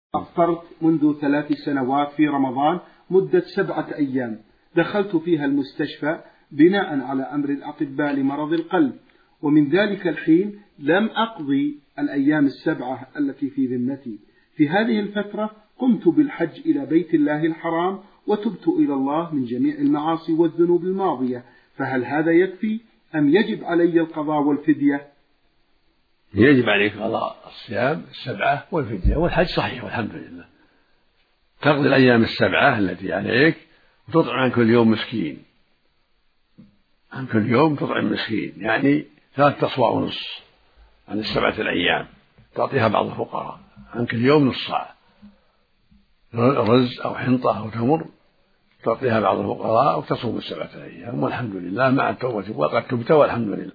أفطرت منذ 3 سنوات في رمضان مدة 7 أيام، دخلت فيها المستشفى بناء على أمر الأطباء لمرض القلب، ومن ذلك الحين لم أقضي الأيام ال7 التي في ذمتي. في هذه الفترة قمت بالحج إلى بيت الله الحرام وتبت إلى الله من جميع المعاصي والذنوب الماضية، فهل هذا يكفي أم يجب علي القضاء والفدية؟ يجب عليك قضاء الصيام 7 والفدية، والحج صحيح والحمد لله. تقضي الأيام 7 التي عليك وتطعم عن كل يوم مسكين، عن كل يوم تطعم مسكين، يعني 3 أصواع ونص عن 7 الأيام تعطيها بعض الفقراء، عن كل يوم نص صاع رز أو حنطة أو تمر تعطيها بعض الفقراء وتصوم 7 أيام، والحمد لله مع التوبة وقد تبت والحمد لله.